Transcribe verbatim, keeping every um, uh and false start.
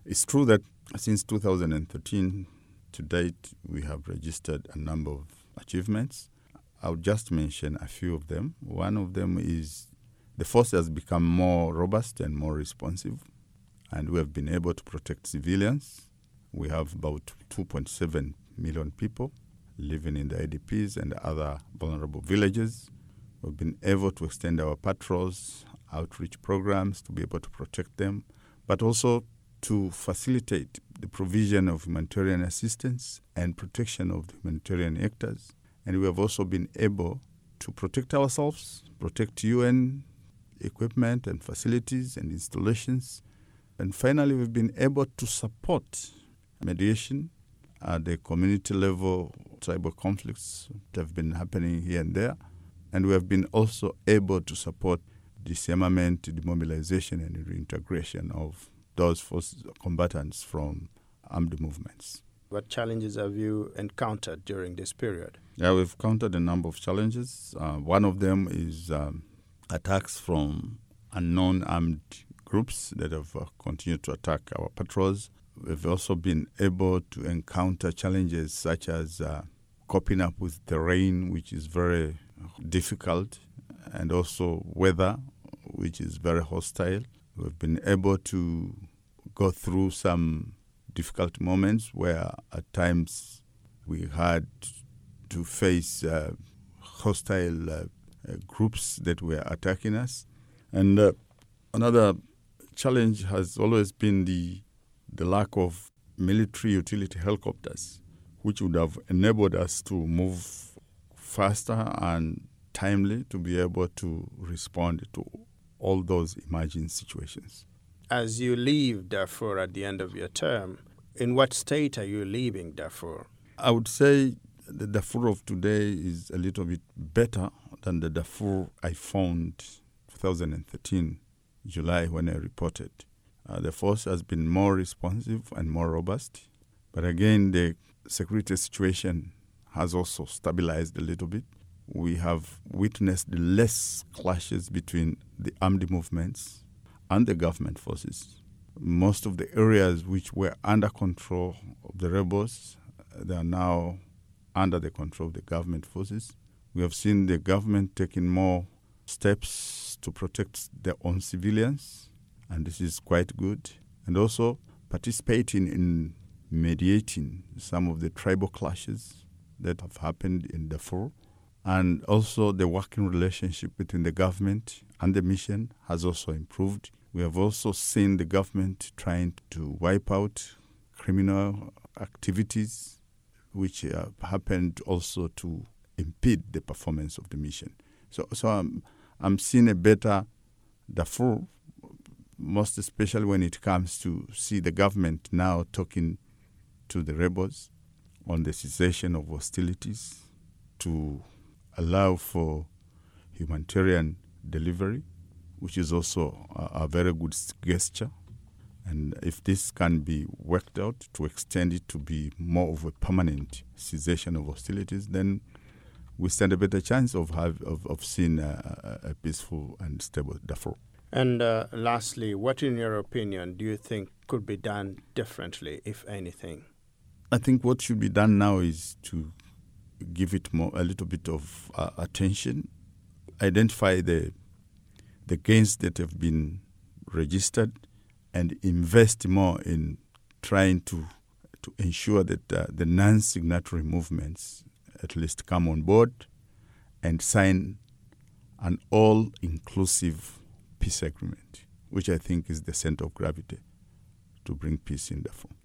It's true that since two thousand thirteen to date, we have registered a number of achievements. I'll just mention a few of them. One of them is the force has become more robust and more responsive, and we have been able to protect civilians. We have about two point seven million people living in the I D Ps and other vulnerable villages. We've been able to extend our patrols, outreach programs to be able to protect them, but also to facilitate the provision of humanitarian assistance and protection of the humanitarian actors. And we have also been able to protect ourselves, protect U N equipment and facilities and installations. And finally, we've been able to support mediation at the community level, tribal conflicts that have been happening here and there. And we have been also able to support disarmament, demobilization, and reintegration of those forces, combatants from armed movements. What challenges have you encountered during this period? Yeah, we've encountered a number of challenges. Uh, one of them is um, attacks from unknown armed groups that have uh, continued to attack our patrols. We've also been able to encounter challenges such as uh, coping up with terrain, which is very difficult, and also weather, which is very hostile. We've been able to go through some difficult moments where at times we had to face uh, hostile uh, uh, groups that were attacking us. And uh, another challenge has always been the the lack of military utility helicopters, which would have enabled us to move faster and timely to be able to respond to all those emerging situations. As you leave Darfur at the end of your term, in what state are you leaving Darfur? I would say the Darfur of today is a little bit better than the Darfur I found twenty thirteen, July, when I reported. Uh, the force has been more responsive and more robust. But again, the security situation has also stabilized a little bit. We have witnessed less clashes between the armed movements and the government forces. Most of the areas which were under control of the rebels, they are now under the control of the government forces. We have seen the government taking more steps to protect their own civilians, and this is quite good. And also participating in mediating some of the tribal clashes that have happened in Darfur. And also the working relationship between the government and the mission has also improved. We have also seen the government trying to wipe out criminal activities, which have happened also to impede the performance of the mission. So, so I'm, I'm seeing a better Darfur, most especially when it comes to see the government now talking to the rebels on the cessation of hostilities, to allow for humanitarian delivery, which is also a, a very good gesture. And if this can be worked out to extend it to be more of a permanent cessation of hostilities, then we stand a better chance of have, of, of seeing a, a peaceful and stable Darfur. And uh, lastly, what in your opinion do you think could be done differently, if anything? I think what should be done now is to give it more a little bit of uh, attention, identify the the gains that have been registered, and invest more in trying to to ensure that uh, the non-signatory movements at least come on board and sign an all-inclusive peace agreement, which I think is the center of gravity to bring peace in Darfur.